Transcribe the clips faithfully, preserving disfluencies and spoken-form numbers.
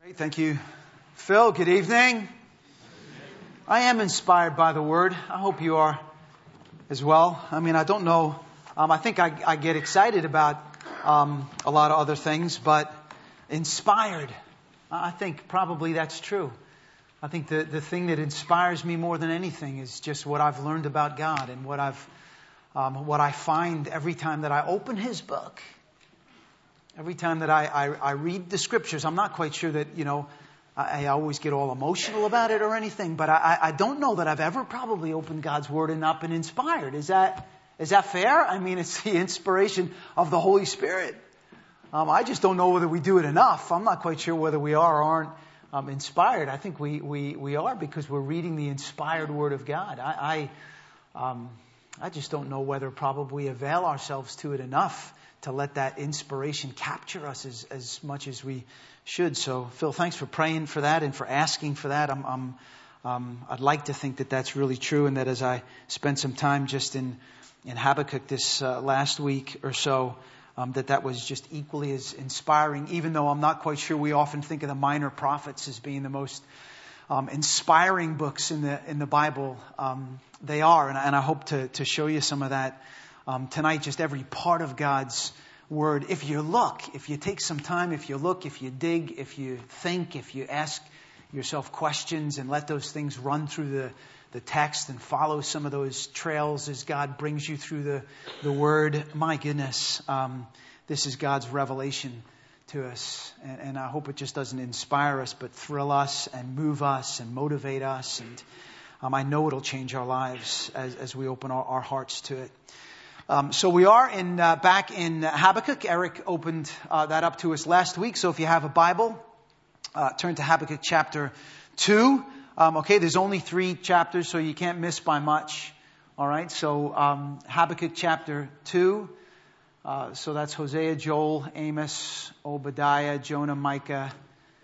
Great, thank you, Phil. Good evening. I am inspired by the Word. I hope you are as well. I mean, I don't know. Um, I think I, I get excited about um, a lot of other things, but inspired, I think probably that's true. I think the, the thing that inspires me more than anything is just what I've learned about God and what I've um, what I find every time that I open His book. Every time that I, I, I read the Scriptures. I'm not quite sure that, you know, I, I always get all emotional about it or anything, but I, I don't know that I've ever probably opened God's Word and not been inspired. Is that is that fair? I mean, it's the inspiration of the Holy Spirit. Um, I just don't know whether we do it enough. I'm not quite sure whether we are or aren't um, inspired. I think we, we, we are because we're reading the inspired Word of God. I I, um, I just don't know whether probably avail ourselves to it enough to let that inspiration capture us as, as much as we should. So, Phil, thanks for praying for that and for asking for that. I'm, I'm, um, I'd like to think that that's really true, and that as I spent some time just in, in Habakkuk this uh, last week or so, um, that that was just equally as inspiring, even though I'm not quite sure we often think of the minor prophets as being the most um, inspiring books in the in the Bible. Um, they are, and, and I hope to, to show you some of that Um, tonight, just every part of God's Word. If you look, if you take some time, if you look, if you dig, if you think, if you ask yourself questions and let those things run through the, the text and follow some of those trails as God brings you through the, the Word, my goodness, um, this is God's revelation to us. And, and I hope it just doesn't inspire us, but thrill us and move us and motivate us. And um, I know it'll change our lives as, as we open our, our hearts to it. Um, so we are in uh, back in Habakkuk. Eric opened uh, that up to us last week. So if you have a Bible, uh, turn to Habakkuk chapter two. Um, okay, there's only three chapters, so you can't miss by much. All right, so um, Habakkuk chapter two. Uh, so that's Hosea, Joel, Amos, Obadiah, Jonah, Micah,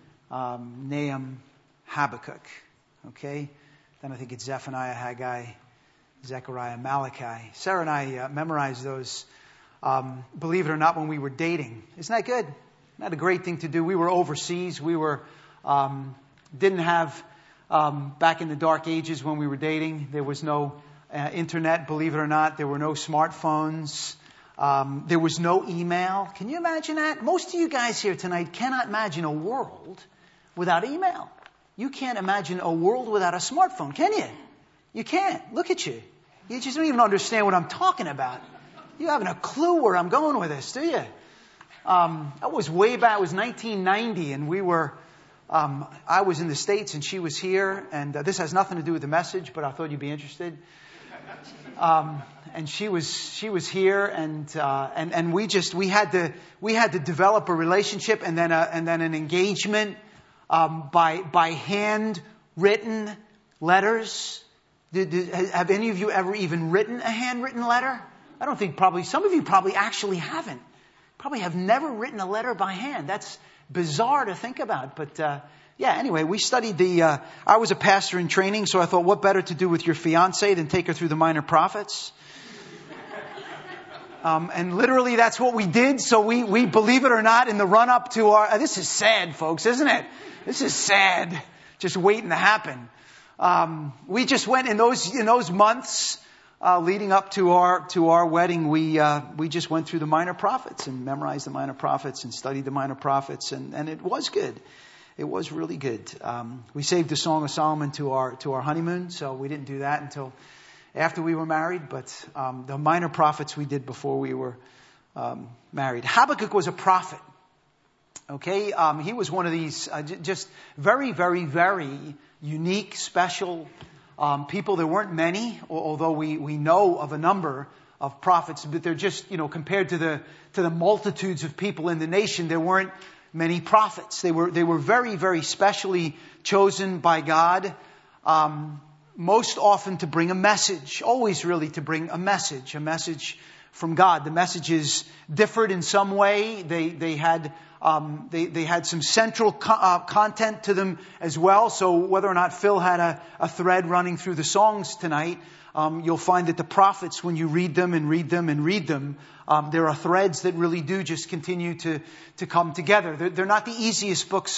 um, Nahum, Habakkuk. Okay, then I think it's Zephaniah, Haggai, Zechariah, Malachi. Sarah and I uh, memorized those, um, believe it or not, when we were dating. Isn't that good? Isn't that a great thing to do? We were overseas. We were um, didn't have, um, back in the dark ages when we were dating, there was no uh, internet, believe it or not. There were no smartphones. Um, there was no email. Can you imagine that? Most of you guys here tonight cannot imagine a world without email. You can't imagine a world without a smartphone, can you? You can't. Look at you. You just don't even understand what I'm talking about. You haven't a clue where I'm going with this, do you? Um, that was way back. It was nineteen ninety, and we were. Um, I was in the States, and she was here. And uh, this has nothing to do with the message, but I thought you'd be interested. Um, and she was she was here, and uh, and and we just we had to we had to develop a relationship, and then a, and then an engagement um, by by handwritten letters. Did, did, have any of you ever even written a handwritten letter? I don't think probably, some of you probably actually haven't. Probably have never written a letter by hand. That's bizarre to think about. But uh, yeah, anyway, we studied the, uh, I was a pastor in training, so I thought what better to do with your fiancée than take her through the minor prophets? Um, and literally that's what we did. So we, we, believe it or not, in the run up to our, uh, this is sad, folks, isn't it? This is sad. Just waiting to happen. Um, we just went in those in those months uh, leading up to our to our wedding. We uh, we just went through the minor prophets and memorized the minor prophets and studied the minor prophets, and, and it was good. It was really good. Um, we saved the Song of Solomon to our to our honeymoon, so we didn't do that until after we were married. But um, the minor prophets we did before we were um, married. Habakkuk was a prophet. Okay, um, he was one of these uh, j- just very, very, very unique, special um, people. There weren't many, although we, we know of a number of prophets, but they're just, you know, compared to the to the multitudes of people in the nation, there weren't many prophets. They were they were very, very specially chosen by God, um, most often to bring a message, always really to bring a message, a message from God. The messages differed in some way. They they had um, they they had some central co- uh, content to them as well. So whether or not Phil had a, a thread running through the songs tonight, um, you'll find that the prophets, when you read them and read them and read them, um, there are threads that really do just continue to to come together. They're, they're not the easiest books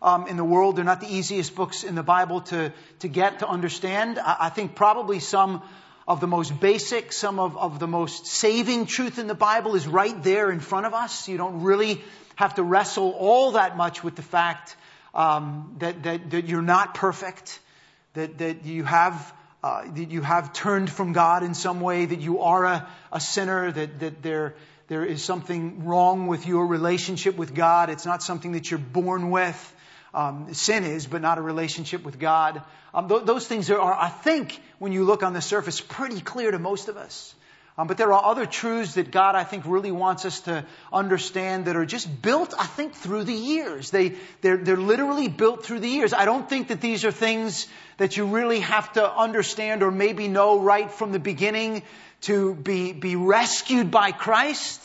um, in the world. They're not the easiest books in the Bible to, to get, to understand. I, I think probably some of the most basic, some of, of the most saving truth in the Bible is right there in front of us. You don't really have to wrestle all that much with the fact um, that, that, that you're not perfect, that, that you have uh, that you have turned from God in some way, that you are a, a sinner, that, that there there is something wrong with your relationship with God. It's not something that you're born with. Um, sin is, but not a relationship with God. Um, th- those things are, are, I think, when you look on the surface, pretty clear to most of us. Um, but there are other truths that God, I think, really wants us to understand that are just built, I think, through the years. They, they're, they're literally built through the years. I don't think that these are things that you really have to understand or maybe know right from the beginning to be, be rescued by Christ,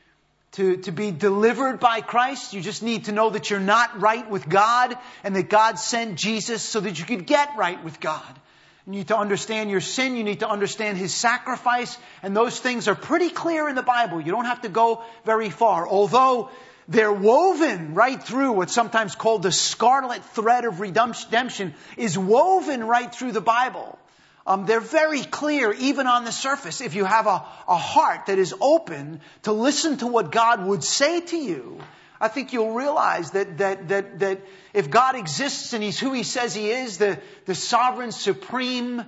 to, to be delivered by Christ. You just need to know that you're not right with God and that God sent Jesus so that you could get right with God. You need to understand your sin. You need to understand His sacrifice. And those things are pretty clear in the Bible. You don't have to go very far. Although they're woven right through what's sometimes called the scarlet thread of redemption is woven right through the Bible. Um, they're very clear even on the surface. If you have a, a heart that is open to listen to what God would say to you, I think you'll realize that that that that if God exists and He's who He says He is, the, the sovereign, supreme,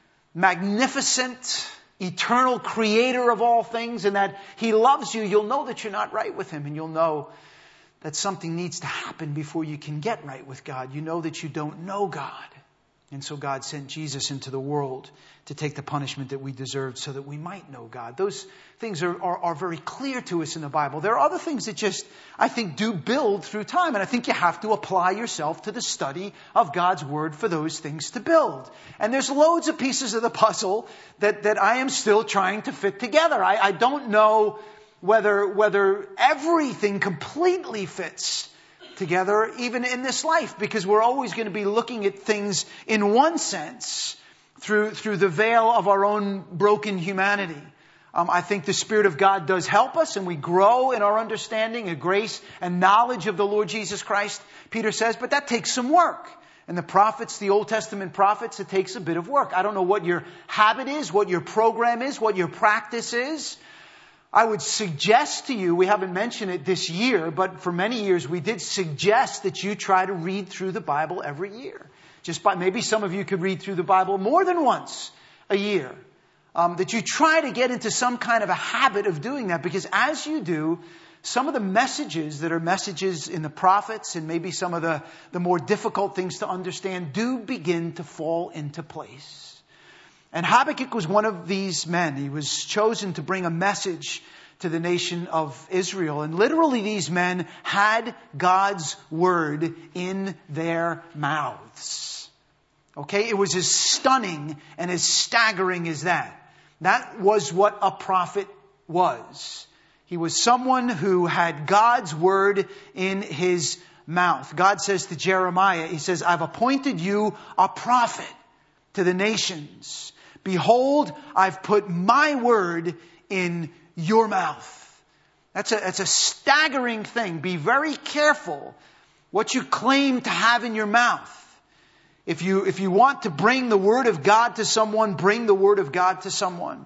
magnificent, eternal creator of all things, and that He loves you, you'll know that you're not right with Him, and you'll know that something needs to happen before you can get right with God. You know that you don't know God. And so God sent Jesus into the world to take the punishment that we deserved so that we might know God. Those things are, are, are very clear to us in the Bible. There are other things that just, I think, do build through time. And I think you have to apply yourself to the study of God's Word for those things to build. And there's loads of pieces of the puzzle that, that I am still trying to fit together. I, I don't know whether, whether everything completely fits together, even in this life, because we're always going to be looking at things in one sense through through the veil of our own broken humanity. Um, I think the Spirit of God does help us, and we grow in our understanding and grace and knowledge of the Lord Jesus Christ, Peter says, but that takes some work. And the prophets, the Old Testament prophets, it takes a bit of work. I don't know what your habit is, what your program is, what your practice is. I would suggest to you, we haven't mentioned it this year, but for many years we did suggest that you try to read through the Bible every year. Just by, maybe some of you could read through the Bible more than once a year. Um, that you try to get into some kind of a habit of doing that, because as you do, some of the messages that are messages in the prophets and maybe some of the, the more difficult things to understand do begin to fall into place. And Habakkuk was one of these men. He was chosen to bring a message to the nation of Israel. And literally these men had God's Word in their mouths. Okay? It was as stunning and as staggering as that. That was what a prophet was. He was someone who had God's Word in his mouth. God says to Jeremiah, He says, I've appointed you a prophet to the nations. Behold, I've put my word in your mouth. That's a, that's a staggering thing. Be very careful what you claim to have in your mouth. If you, if you want to bring the word of God to someone, bring the word of God to someone.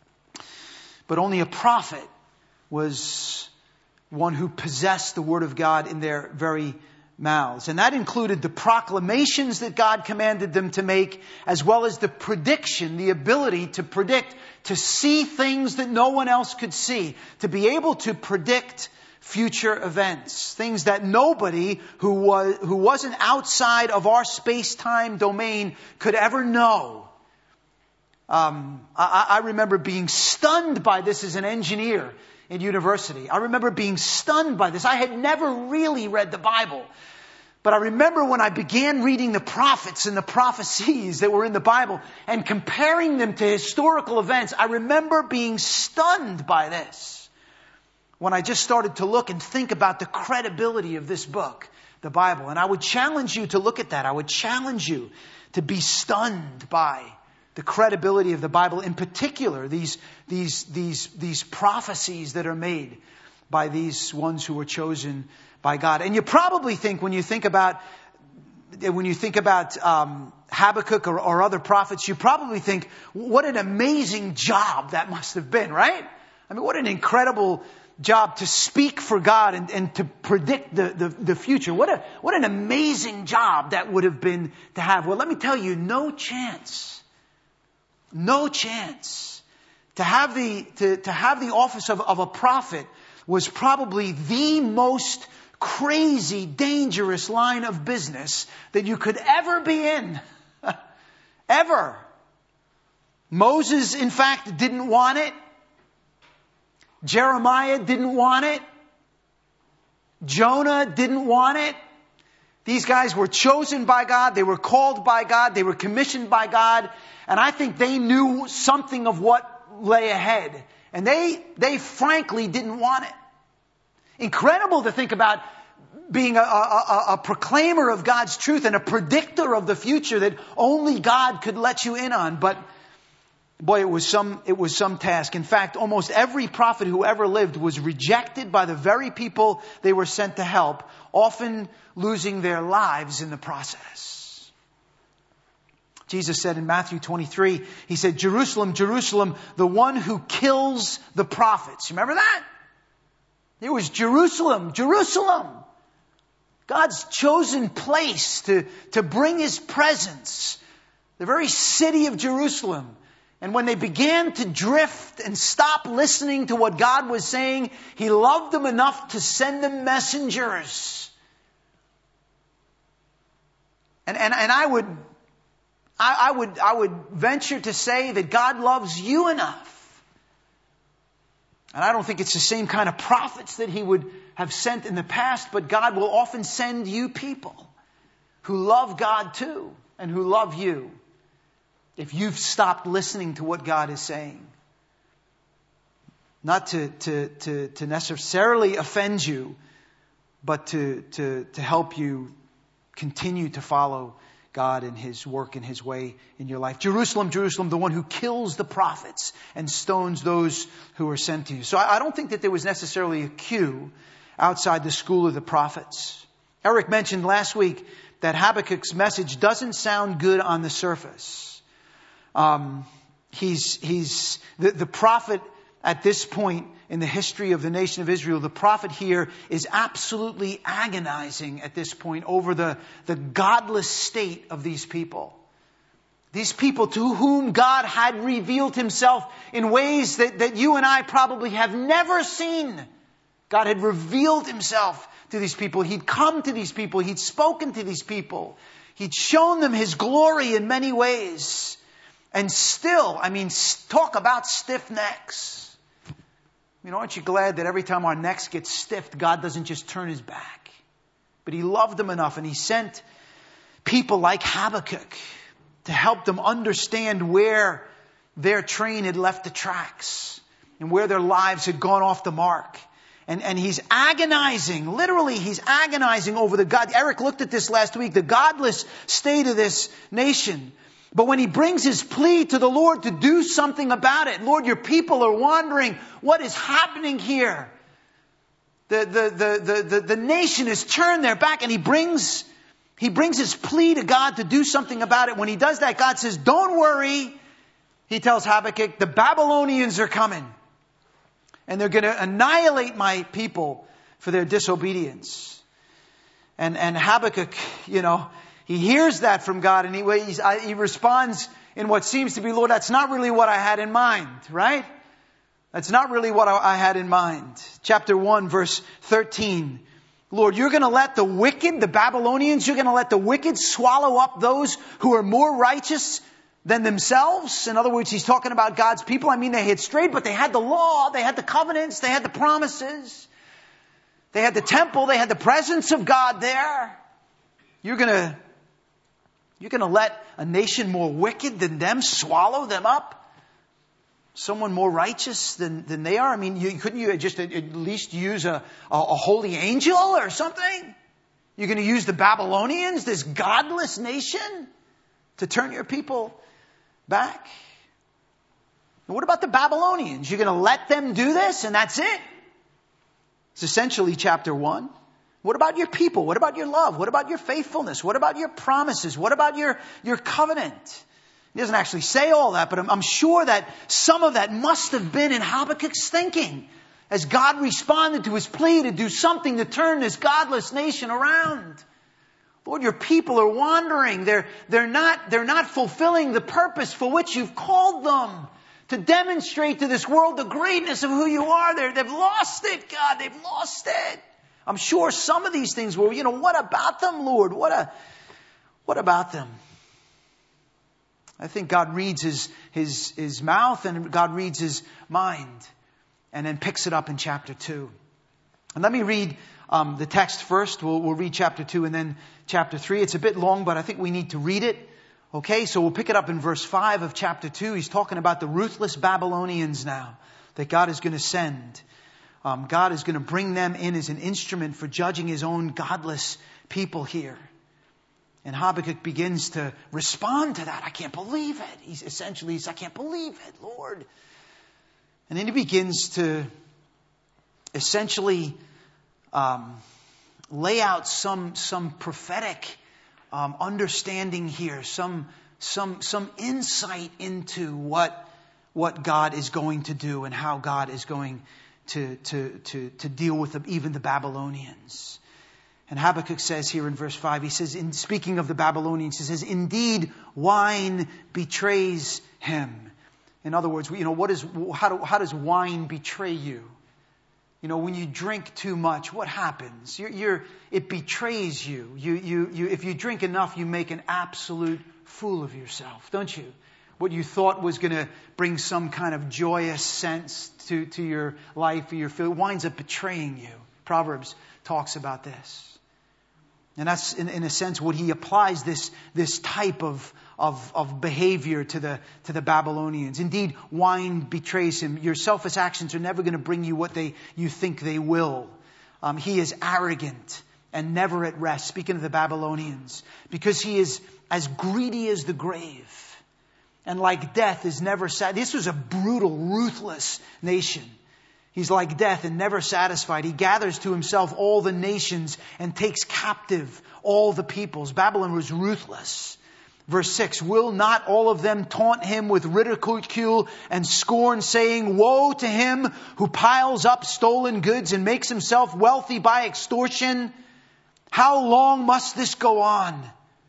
But only a prophet was one who possessed the word of God in their very mouths. And that included the proclamations that God commanded them to make, as well as the prediction, the ability to predict, to see things that no one else could see, to be able to predict future events, things that nobody who was who wasn't outside of our space-time domain could ever know. Um, I, I remember being stunned by this as an engineer in university. I remember being stunned by this. I had never really read the Bible. But I remember when I began reading the prophets and the prophecies that were in the Bible and comparing them to historical events, I remember being stunned by this. When I just started to look and think about the credibility of this book, the Bible. And I would challenge you to look at that. I would challenge you to be stunned by the credibility of the Bible, in particular, these, these, these, these prophecies that are made by these ones who were chosen by God. And you probably think when you think about when you think about um, Habakkuk or, or other prophets, you probably think, what an amazing job that must have been, right? I mean, what an incredible job to speak for God and, and to predict the, the, the future. What a what an amazing job that would have been to have. Well, let me tell you, no chance. No chance. To have the to, to have the office of, of a prophet was probably the most crazy, dangerous line of business that you could ever be in. Ever. Moses, in fact, didn't want it. Jeremiah didn't want it. Jonah didn't want it. These guys were chosen by God. They were called by God. They were commissioned by God. And I think they knew something of what lay ahead. And they, they frankly didn't want it. Incredible to think about being a, a, a proclaimer of God's truth and a predictor of the future that only God could let you in on. But boy, it was some, it was some task. In fact, almost every prophet who ever lived was rejected by the very people they were sent to help, often losing their lives in the process. Jesus said in Matthew twenty-three, He said, Jerusalem, Jerusalem, the one who kills the prophets. Remember that? It was Jerusalem, Jerusalem. God's chosen place to, to bring His presence. The very city of Jerusalem. And when they began to drift and stop listening to what God was saying, He loved them enough to send them messengers. And, and, and I would, I, I would, I would venture to say that God loves you enough. And I don't think it's the same kind of prophets that He would have sent in the past, but God will often send you people who love God too and who love you if you've stopped listening to what God is saying. Not to, to, to, to necessarily offend you, but to, to, to help you continue to follow God and His work and His way in your life. Jerusalem, Jerusalem, the one who kills the prophets and stones those who are sent to you. So I, I don't think that there was necessarily a queue outside the school of the prophets. Eric mentioned last week that Habakkuk's message doesn't sound good on the surface. Um, he's, he's, the, the prophet at this point in the history of the nation of Israel, the prophet here is absolutely agonizing at this point over the, the godless state of these people. These people to whom God had revealed Himself in ways that, that you and I probably have never seen. God had revealed Himself to these people. He'd come to these people. He'd spoken to these people. He'd shown them His glory in many ways. And still, I mean, talk about stiff necks. You know, aren't you glad that every time our necks get stiffed, God doesn't just turn His back? But He loved them enough, and He sent people like Habakkuk to help them understand where their train had left the tracks and where their lives had gone off the mark. And, and he's agonizing, literally he's agonizing over the God. Eric looked at this last week, the godless state of this nation. But when he brings his plea to the Lord to do something about it, Lord, your people are wandering. What is happening here? The, the, the, the, the, the nation has turned their back, and he brings, he brings his plea to God to do something about it. When he does that, God says, don't worry. He tells Habakkuk, the Babylonians are coming. And they're going to annihilate my people for their disobedience. And, and Habakkuk, you know, he hears that from God, and he, he's, he responds in what seems to be, Lord, that's not really what I had in mind, right? That's not really what I, I had in mind. Chapter one, verse thirteen. Lord, you're going to let the wicked, the Babylonians, you're going to let the wicked swallow up those who are more righteous than themselves. In other words, he's talking about God's people. I mean, they had strayed, but they had the law, they had the covenants, they had the promises. They had the temple, they had the presence of God there. You're going to You're going to let a nation more wicked than them swallow them up? Someone more righteous than, than they are? I mean, you, couldn't you just at, at least use a, a, a holy angel or something? You're going to use the Babylonians, this godless nation, to turn your people back? And what about the Babylonians? You're going to let them do this and that's it? It's essentially chapter one. What about your people? What about your love? What about your faithfulness? What about your promises? What about your, your covenant? He doesn't actually say all that, but I'm, I'm sure that some of that must have been in Habakkuk's thinking as God responded to his plea to do something to turn this godless nation around. Lord, your people are wandering. They're, they're not, they're not fulfilling the purpose for which you've called them to demonstrate to this world the greatness of who you are. They're, they've lost it, God. They've lost it. I'm sure some of these things were, you know, what about them, Lord? What a, what about them? I think God reads his, his, his mouth and God reads his mind and then picks it up in chapter two. And let me read um, the text first. We'll, we'll read chapter two and then chapter three. It's a bit long, but I think we need to read it. Okay, so we'll pick it up in verse five of chapter two. He's talking about the ruthless Babylonians now that God is going to send. Um, God is going to bring them in as an instrument for judging his own godless people here. And Habakkuk begins to respond to that. I can't believe it. He's essentially, he's, I can't believe it, Lord. And then he begins to essentially um, lay out some some prophetic um, understanding here, some some some insight into what what God is going to do and how God is going to to to to deal with the, even the Babylonians. And Habakkuk says here in verse five, he says, in speaking of the Babylonians, he says, indeed, wine betrays him. In other words, you know, what is, how, do, how does wine betray you? You know, when you drink too much, what happens? You're, you're, it betrays you. You, you, you. If you drink enough, you make an absolute fool of yourself, don't you? What you thought was going to bring some kind of joyous sense to, to your life or your feel winds up betraying you. Proverbs talks about this. And that's, in, in a sense, what he applies this, this type of, of, of behavior to the, to the Babylonians. Indeed, wine betrays him. Your selfish actions are never going to bring you what they, you think they will. Um, he is arrogant and never at rest. Speaking of the Babylonians, because he is as greedy as the grave and like death is never sad. This was a brutal, ruthless nation. He's like death and never satisfied. He gathers to himself all the nations and takes captive all the peoples. Babylon was ruthless. Verse six, will not all of them taunt him with ridicule and scorn, saying, woe to him who piles up stolen goods and makes himself wealthy by extortion? How long must this go on?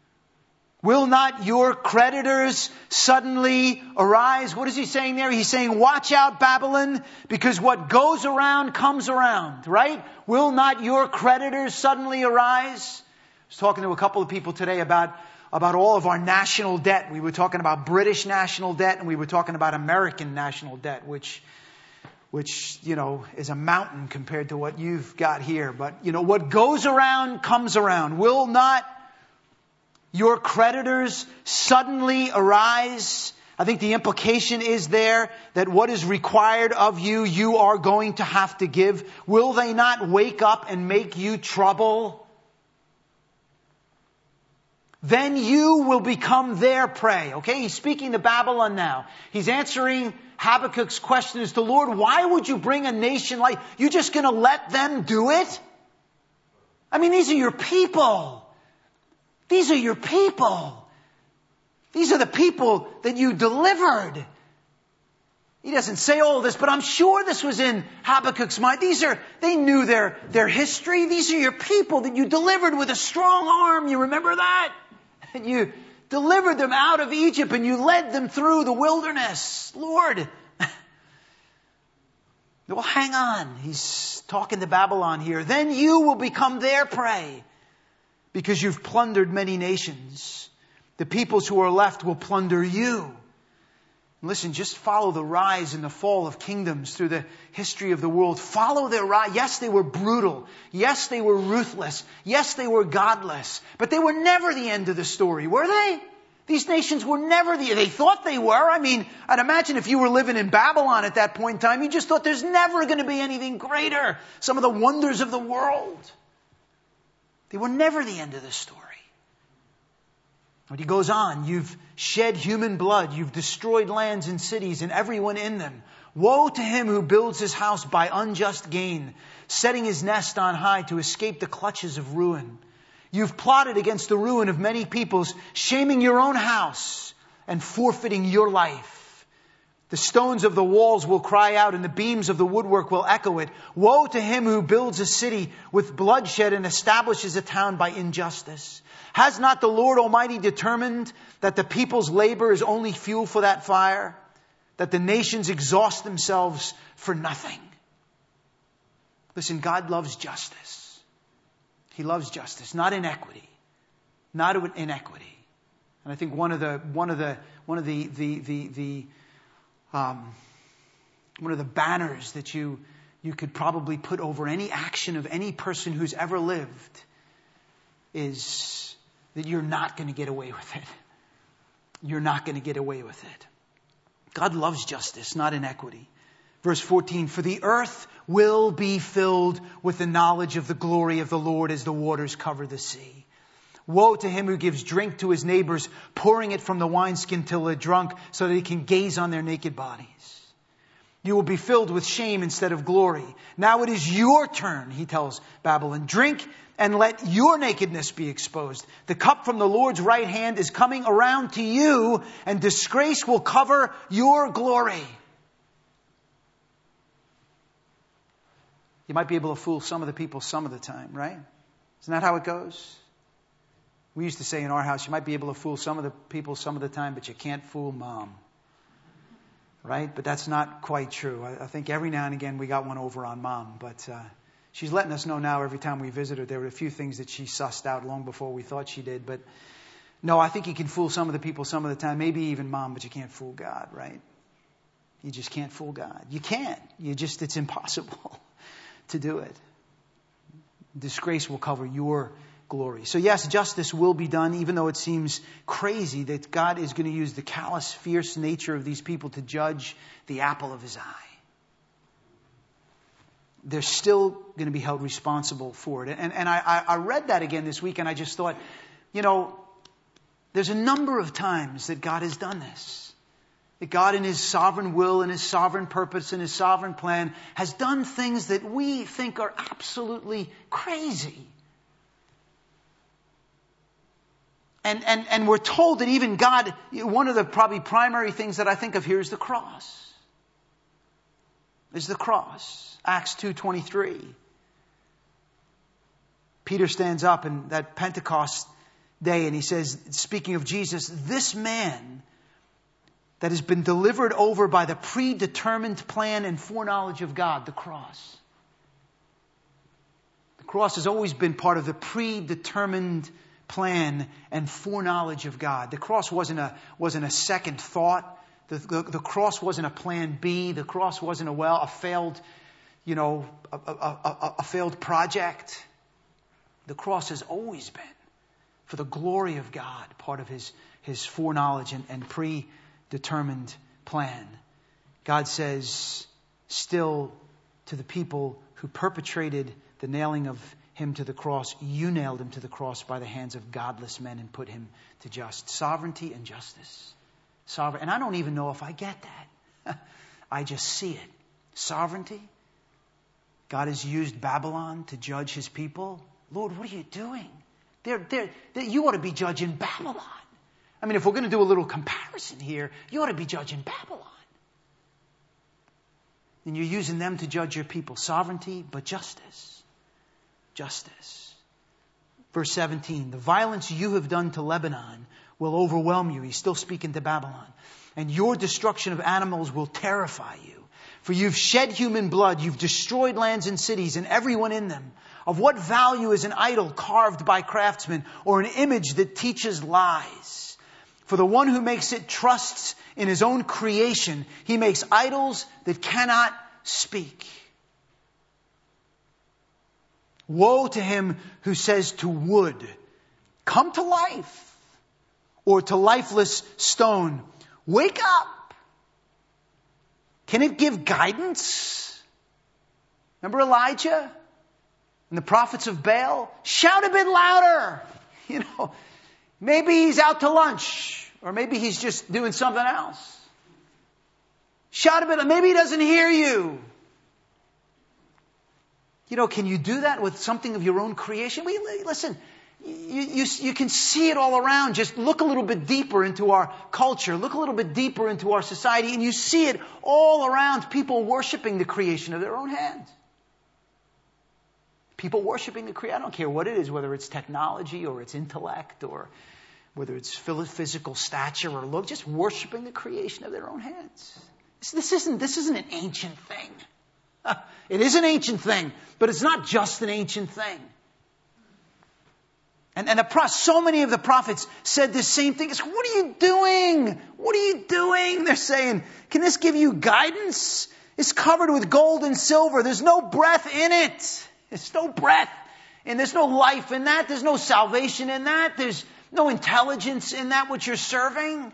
Will not your creditors suddenly arise? What is he saying there? He's saying, watch out, Babylon, because what goes around comes around, right? Will not your creditors suddenly arise? I was talking to a couple of people today about, about all of our national debt. We were talking about British national debt and we were talking about American national debt, which, which, you know, is a mountain compared to what you've got here. But, you know, what goes around comes around. Will not your creditors suddenly arise? I think the implication is there that what is required of you, you are going to have to give. Will they not wake up and make you trouble? Then you will become their prey. Okay, he's speaking to Babylon now. He's answering Habakkuk's question as to, Lord, why would you bring a nation like, you just going to let them do it? I mean, these are your people. These are your people. These are the people that you delivered. He doesn't say all this, but I'm sure this was in Habakkuk's mind. These are, they knew their, their history. These are your people that you delivered with a strong arm. You remember that? And you delivered them out of Egypt and you led them through the wilderness. Lord. Well, hang on. He's talking to Babylon here. Then you will become their prey. Because you've plundered many nations. The peoples who are left will plunder you. Listen, just follow the rise and the fall of kingdoms through the history of the world. Follow their rise. Yes, they were brutal. Yes, they were ruthless. Yes, they were godless. But they were never the end of the story, were they? These nations were never the, they thought they were. I mean, I'd imagine if you were living in Babylon at that point in time, you just thought there's never going to be anything greater. Some of the wonders of the world. They were never the end of the story. But he goes on, you've shed human blood, you've destroyed lands and cities and everyone in them. Woe to him who builds his house by unjust gain, setting his nest on high to escape the clutches of ruin. You've plotted against the ruin of many peoples, shaming your own house and forfeiting your life. The stones of the walls will cry out, and the beams of the woodwork will echo it. Woe to him who builds a city with bloodshed and establishes a town by injustice. Has not the Lord Almighty determined that the people's labor is only fuel for that fire? That the nations exhaust themselves for nothing? Listen, God loves justice. He loves justice, not inequity. Not inequity. And I think one of the one of the one of the the the, the Um, one of the banners that you you could probably put over any action of any person who's ever lived is that you're not going to get away with it. You're not going to get away with it. God loves justice, not inequity. Verse fourteen, for the earth will be filled with the knowledge of the glory of the Lord as the waters cover the sea. Woe to him who gives drink to his neighbors, pouring it from the wineskin till they're drunk, so that he can gaze on their naked bodies. You will be filled with shame instead of glory. Now it is your turn, he tells Babylon. Drink and let your nakedness be exposed. The cup from the Lord's right hand is coming around to you, and disgrace will cover your glory. You might be able to fool some of the people some of the time, right? Isn't that how it goes? We used to say in our house, you might be able to fool some of the people some of the time, but you can't fool mom. Right? But that's not quite true. I, I think every now and again we got one over on mom. But uh, she's letting us know now every time we visit her, there were a few things that she sussed out long before we thought she did. But no, I think you can fool some of the people some of the time, maybe even mom, but you can't fool God, right? You just can't fool God. You can't. You just, it's impossible to do it. Disgrace will cover your glory. So yes, justice will be done, even though it seems crazy that God is going to use the callous, fierce nature of these people to judge the apple of his eye. They're still going to be held responsible for it. And, and I, I read that again this week, and I just thought, you know, there's a number of times that God has done this. That God in his sovereign will and his sovereign purpose and his sovereign plan has done things that we think are absolutely crazy. And, and, and we're told that even God, one of the probably primary things that I think of here is the cross. Is the cross. Acts two twenty-three. Peter stands up in that Pentecost day and he says, speaking of Jesus, this man that has been delivered over by the predetermined plan and foreknowledge of God, the cross. The cross has always been part of the predetermined plan and foreknowledge of God. The cross wasn't a wasn't a second thought. The, the, the cross wasn't a plan B. The cross wasn't a well a failed, you know, a, a, a, a failed project. The cross has always been for the glory of God, part of His His foreknowledge and, and predetermined plan. God says still to the people who perpetrated the nailing of him to the cross, you nailed him to the cross by the hands of godless men and put him to just sovereignty and justice. Sovereign, and I don't even know if I get that. I just see it. Sovereignty. God has used Babylon to judge his people. Lord, what are you doing? They're, they're, they, you ought to be judging Babylon. I mean, if we're going to do a little comparison here, you ought to be judging Babylon. And you're using them to judge your people. Sovereignty, but justice. Justice. Verse seventeen, the violence you have done to Lebanon will overwhelm you. He's still speaking to Babylon. And your destruction of animals will terrify you. For you've shed human blood, you've destroyed lands and cities and everyone in them. Of what value is an idol carved by craftsmen or an image that teaches lies? For the one who makes it trusts in his own creation. He makes idols that cannot speak. Woe to him who says to wood, come to life, or to lifeless stone, wake up. Can it give guidance? Remember Elijah and the prophets of Baal? Shout a bit louder. You know, maybe he's out to lunch, or maybe he's just doing something else. Shout a bit. Maybe he doesn't hear you. You know, can you do that with something of your own creation? We, listen, you, you, you can see it all around. Just look a little bit deeper into our culture. Look a little bit deeper into our society. And you see it all around. People worshiping the creation of their own hands. People worshiping the creation. I don't care what it is, whether it's technology or it's intellect or whether it's physical stature or look. Just worshiping the creation of their own hands. This, this isn't, this isn't an ancient thing. It is an ancient thing, but it's not just an ancient thing. And, and the, so many of the prophets said this same thing. It's, what are you doing? What are you doing? They're saying, can this give you guidance? It's covered with gold and silver. There's no breath in it. There's no breath. And there's no life in that. There's no salvation in that. There's no intelligence in that which you're serving.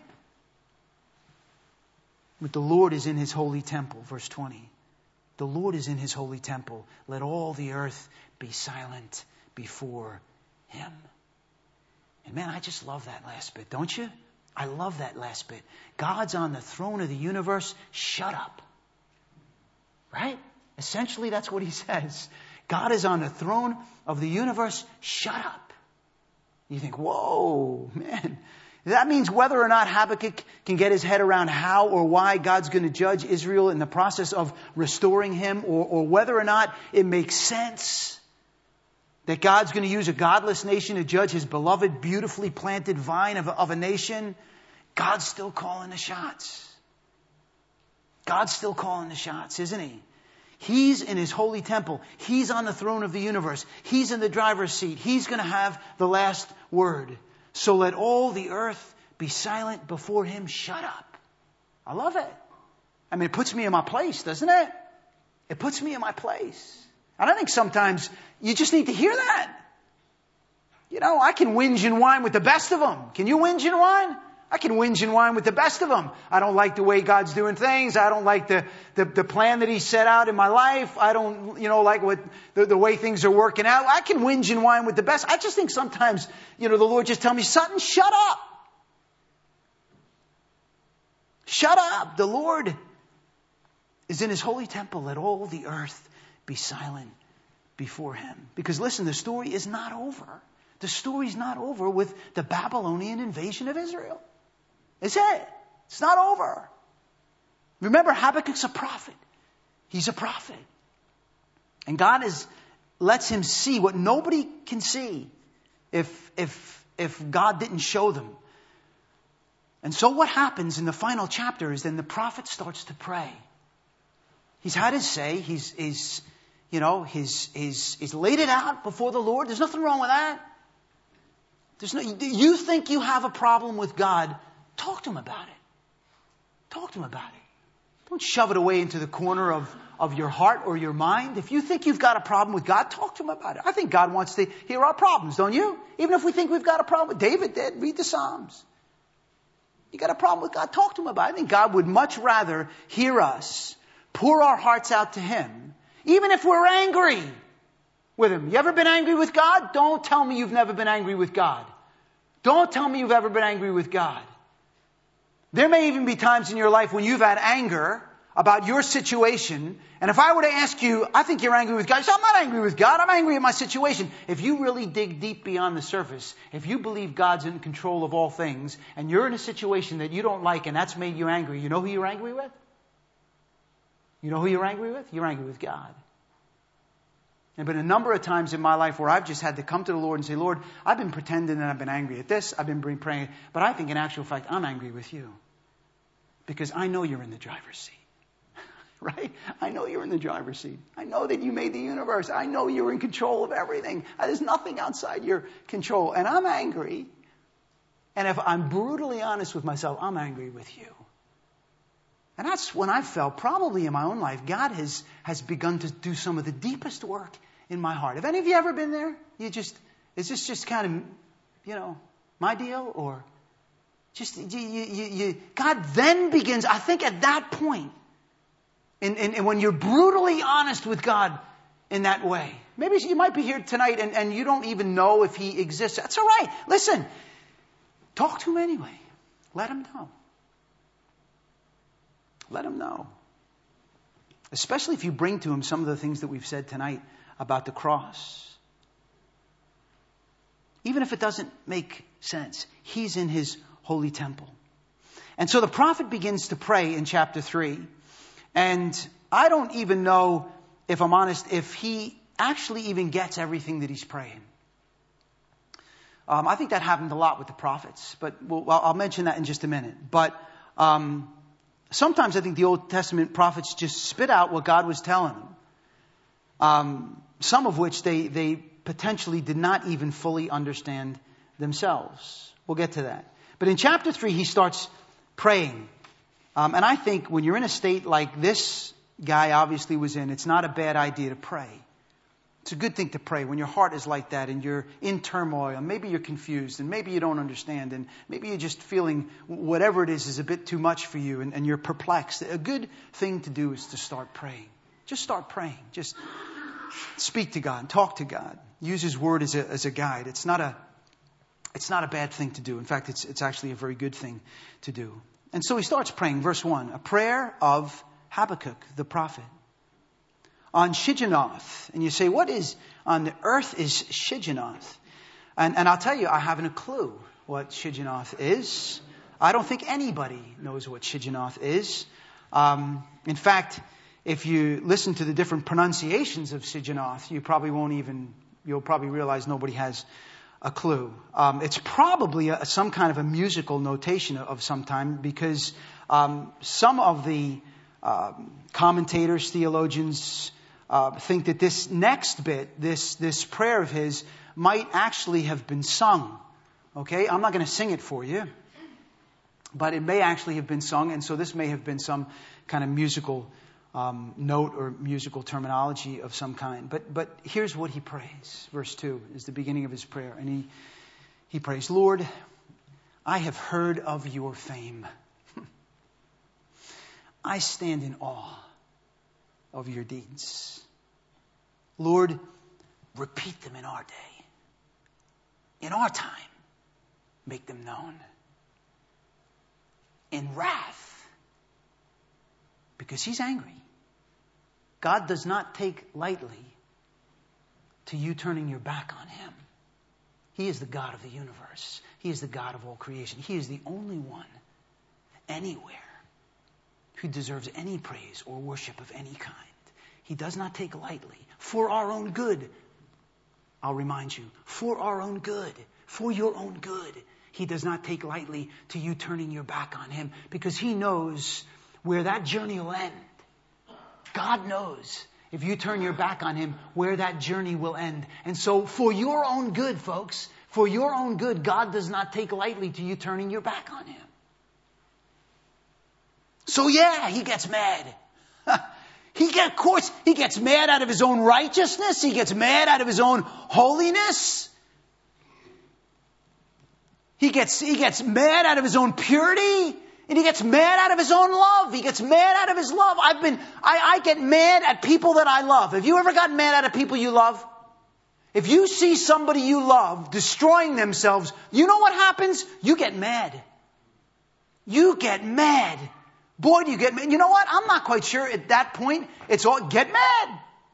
But the Lord is in his holy temple, verse twenty. The Lord is in his holy temple. Let all the earth be silent before him. And man, I just love that last bit, don't you? I love that last bit. God's on the throne of the universe. Shut up. Right? Essentially, that's what he says. God is on the throne of the universe. Shut up. You think, whoa, man. That means whether or not Habakkuk can get his head around how or why God's going to judge Israel in the process of restoring him, or, or whether or not it makes sense that God's going to use a godless nation to judge his beloved, beautifully planted vine of a, of a nation. God's still calling the shots. God's still calling the shots, isn't he? He's in his holy temple. He's on the throne of the universe. He's in the driver's seat. He's going to have the last word. So let all the earth be silent before him. Shut up. I love it. I mean, it puts me in my place, doesn't it? It puts me in my place. And I think sometimes you just need to hear that. You know, I can whinge and whine with the best of them. Can you whinge and whine? I can whinge and whine with the best of them. I don't like the way God's doing things. I don't like the, the, the plan that he set out in my life. I don't, you know, like what the, the way things are working out. I can whinge and whine with the best. I just think sometimes, you know, the Lord just tell me, Sutton, shut up. Shut up. The Lord is in his holy temple. Let all the earth be silent before him. Because listen, the story is not over. The story's not over with the Babylonian invasion of Israel. Is it? It's not over. Remember, Habakkuk's a prophet. He's a prophet. And God is, lets him see what nobody can see if, if, if God didn't show them. And so what happens in the final chapter is then the prophet starts to pray. He's had his say. He's, he's you know, he's, he's, he's laid it out before the Lord. There's nothing wrong with that. There's no, you think you have a problem with God, talk to him about it. Talk to him about it. Don't shove it away into the corner of, of your heart or your mind. If you think you've got a problem with God, talk to him about it. I think God wants to hear our problems, don't you? Even if we think we've got a problem. David did. Read the Psalms. You got a problem with God, talk to him about it. I think God would much rather hear us pour our hearts out to him, even if we're angry with him. You ever been angry with God? Don't tell me you've never been angry with God. Don't tell me you've ever been angry with God. There may even be times in your life when you've had anger about your situation. And if I were to ask you, I think you're angry with God. You say, I'm not angry with God. I'm angry at my situation. If you really dig deep beyond the surface, if you believe God's in control of all things, and you're in a situation that you don't like and that's made you angry, you know who you're angry with? You know who you're angry with? You're angry with God. There have been a number of times in my life where I've just had to come to the Lord and say, Lord, I've been pretending that I've been angry at this. I've been praying. But I think in actual fact, I'm angry with you. Because I know you're in the driver's seat. Right? I know you're in the driver's seat. I know that you made the universe. I know you're in control of everything. There's nothing outside your control. And I'm angry. And if I'm brutally honest with myself, I'm angry with you. And that's when I felt, probably in my own life, God has, has begun to do some of the deepest work in my heart. Have any of you ever been there? You just, is this just kind of, you know, my deal? Or just, you, you, you, God then begins, I think at that point, and, and, and when you're brutally honest with God in that way, maybe you might be here tonight and, and you don't even know if he exists. That's all right. Listen, talk to him anyway. Let him know. let him know. Especially if you bring to him some of the things that we've said tonight about the cross. Even if it doesn't make sense, he's in his holy temple. And so the prophet begins to pray in chapter three. And I don't even know, if I'm honest, if he actually even gets everything that he's praying. Um, I think that happened a lot with the prophets, but we'll, I'll mention that in just a minute. But um, sometimes I think the Old Testament prophets just spit out what God was telling them. Um, some of which they, they potentially did not even fully understand themselves. We'll get to that. But in chapter three, he starts praying. Um, and I think when you're in a state like this guy obviously was in, it's not a bad idea to pray. It's a good thing to pray when your heart is like that and you're in turmoil. And maybe you're confused and maybe you don't understand and maybe you're just feeling whatever it is is a bit too much for you and, and you're perplexed. A good thing to do is to start praying. Just start praying. Just speak to God. Talk to God. Use His Word as a, as a guide. It's not a, it's not a bad thing to do. In fact, it's, it's actually a very good thing to do. And so he starts praying. Verse one, a prayer of Habakkuk, the prophet. On Shigionoth. And you say, what is on the earth is Shigionoth? And, and I'll tell you, I haven't a clue what Shigionoth is. I don't think anybody knows what Shigionoth is. Um, in fact, if you listen to the different pronunciations of Shigionoth, you probably won't even, you'll probably realize nobody has a clue. Um, it's probably a, some kind of a musical notation of, of some time because um, some of the um, commentators, theologians, Uh, think that this next bit, this this prayer of his, might actually have been sung. Okay, I'm not going to sing it for you, but it may actually have been sung, and so this may have been some kind of musical um, note or musical terminology of some kind. But but here's what he prays. Verse two is the beginning of his prayer, and he he prays, Lord, I have heard of your fame. I stand in awe of your deeds. Lord, repeat them in our day. In our time, make them known. In wrath, because he's angry. God does not take lightly to you turning your back on him. He is the God of the universe. He is the God of all creation. He is the only one anywhere who deserves any praise or worship of any kind. He does not take lightly. For our own good, I'll remind you, for our own good, for your own good, he does not take lightly to you turning your back on him because he knows where that journey will end. God knows if you turn your back on him where that journey will end. And so for your own good, folks, for your own good, God does not take lightly to you turning your back on him. So yeah, he gets mad. He get, of course, he gets mad out of his own righteousness. He gets mad out of his own holiness. He gets, he gets mad out of his own purity. And he gets mad out of his own love. He gets mad out of his love. I've been, I, I get mad at people that I love. Have you ever gotten mad out of people you love? If you see somebody you love destroying themselves, you know what happens? You get mad. You get mad. Boy, do you get mad. You know what? I'm not quite sure at that point it's all get mad.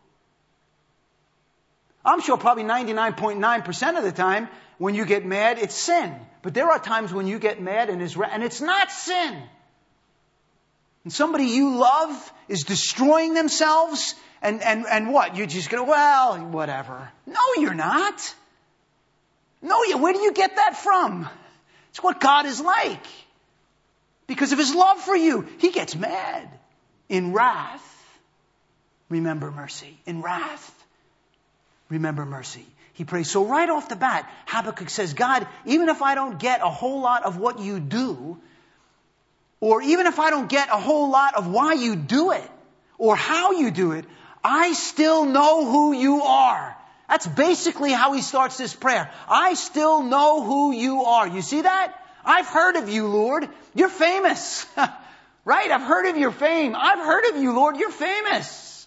I'm sure probably ninety-nine point nine percent of the time when you get mad, it's sin. But there are times when you get mad and it's, and it's not sin. And somebody you love is destroying themselves and, and, and what? You're just going to, well, whatever. No, you're not. No, you, where do you get that from? It's what God is like. Because of his love for you, he gets mad. In wrath, remember mercy. In wrath, remember mercy. He prays. So right off the bat, Habakkuk says, God, even if I don't get a whole lot of what you do, or even if I don't get a whole lot of why you do it, or how you do it, I still know who you are. That's basically how he starts this prayer. I still know who you are. You see that? I've heard of you, Lord. You're famous. Right? I've heard of your fame. I've heard of you, Lord. You're famous.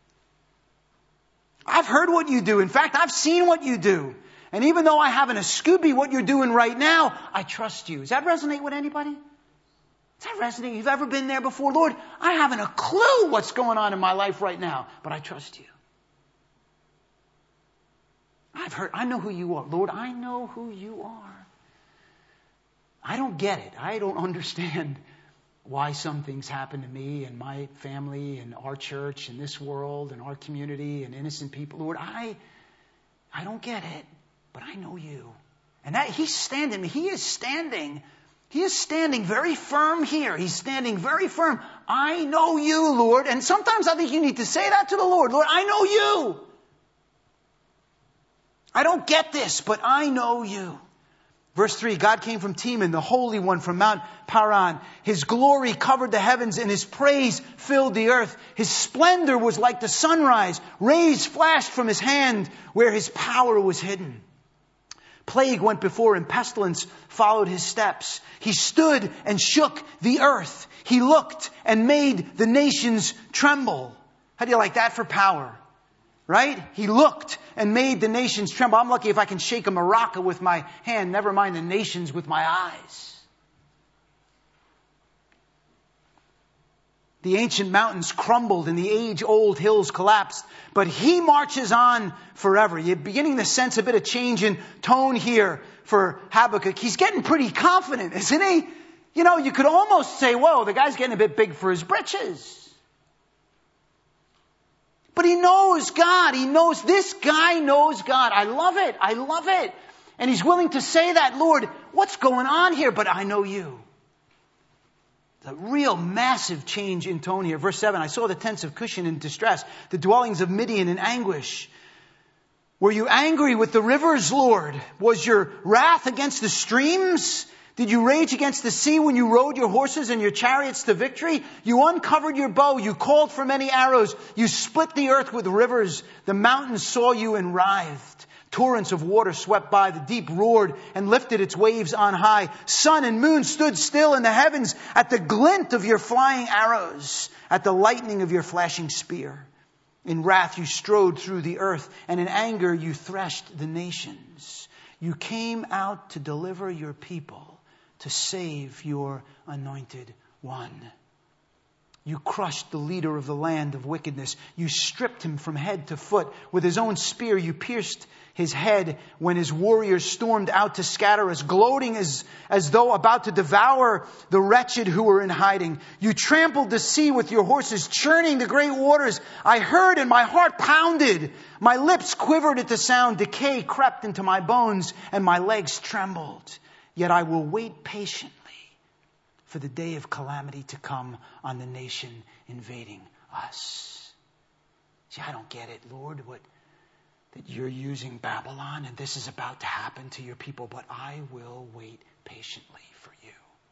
I've heard what you do. In fact, I've seen what you do. And even though I haven't a Scooby what you're doing right now, I trust you. Does that resonate with anybody? Does that resonate? You've ever been there before? Lord, I haven't a clue what's going on in my life right now, but I trust you. I've heard, I know who you are. Lord, I know who you are. I don't get it. I don't understand why some things happen to me and my family and our church and this world and our community and innocent people. Lord, I, I don't get it, but I know you. And that He's standing, He is standing He is standing very firm here. He's standing very firm. I know you, Lord. And sometimes I think you need to say that to the Lord. Lord, I know you. I don't get this, but I know you. Verse three, God came from Teman, the Holy One from Mount Paran. His glory covered the heavens and His praise filled the earth. His splendor was like the sunrise. Rays flashed from His hand where His power was hidden. Plague went before Him. Pestilence followed His steps. He stood and shook the earth. He looked and made the nations tremble. How do you like that for power? Right? He looked and made the nations tremble. I'm lucky if I can shake a maraca with my hand, never mind the nations with my eyes. The ancient mountains crumbled and the age-old hills collapsed. But He marches on forever. You're beginning to sense a bit of change in tone here for Habakkuk. He's getting pretty confident, isn't he? You know, you could almost say, whoa, the guy's getting a bit big for his britches. But he knows God. He knows, this guy knows God. I love it. I love it. And he's willing to say that, Lord, what's going on here? But I know you. A real massive change in tone here. Verse seven, I saw the tents of Cushan in distress, the dwellings of Midian in anguish. Were you angry with the rivers, Lord? Was your wrath against the streams? Did you rage against the sea when you rode your horses and your chariots to victory? You uncovered your bow. You called for many arrows. You split the earth with rivers. The mountains saw you and writhed. Torrents of water swept by. The deep roared and lifted its waves on high. Sun and moon stood still in the heavens at the glint of your flying arrows, at the lightning of your flashing spear. In wrath you strode through the earth, and in anger you threshed the nations. You came out to deliver your people, to save your anointed one. You crushed the leader of the land of wickedness. You stripped him from head to foot. With his own spear you pierced his head when his warriors stormed out to scatter us, gloating as, as though about to devour the wretched who were in hiding. You trampled the sea with your horses, churning the great waters. I heard and my heart pounded. My lips quivered at the sound. Decay crept into my bones and my legs trembled. Yet I will wait patiently for the day of calamity to come on the nation invading us. See, I don't get it, Lord, what that you're using Babylon and this is about to happen to your people, but I will wait patiently for you.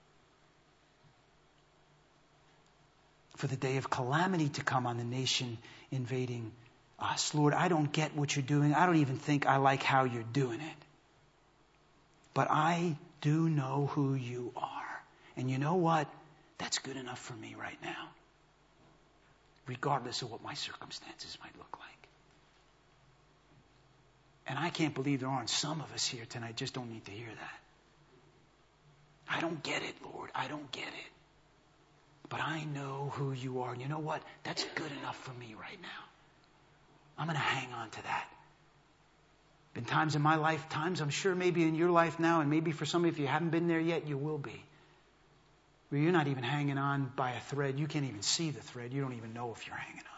For the day of calamity to come on the nation invading us. Lord, I don't get what you're doing. I don't even think I like how you're doing it. But I do know who you are. And you know what? That's good enough for me right now. Regardless of what my circumstances might look like. And I can't believe there aren't some of us here tonight just don't need to hear that. I don't get it, Lord. I don't get it. But I know who you are. And you know what? That's good enough for me right now. I'm going to hang on to that. Been times in my life, times I'm sure maybe in your life now, and maybe for some of you, if you haven't been there yet, you will be. Where you're not even hanging on by a thread. You can't even see the thread. You don't even know if you're hanging on.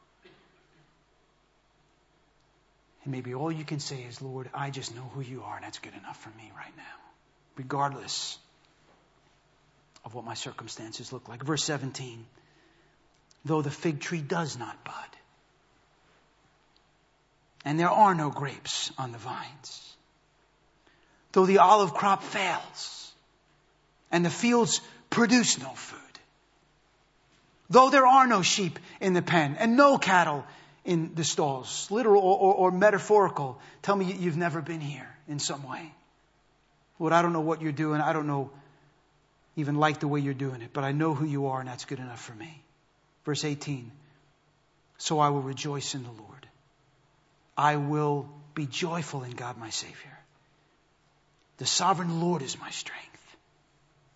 And maybe all you can say is, Lord, I just know who you are, and that's good enough for me right now. Regardless of what my circumstances look like. Verse seventeen. Though the fig tree does not bud, and there are no grapes on the vines. Though the olive crop fails, and the fields produce no food. Though there are no sheep in the pen, and no cattle in the stalls, literal or, or, or metaphorical. Tell me you've never been here in some way. Lord, I don't know what you're doing. I don't know even like the way you're doing it, but I know who you are, and that's good enough for me. Verse eighteen. So I will rejoice in the Lord. I will be joyful in God my Savior. The sovereign Lord is my strength.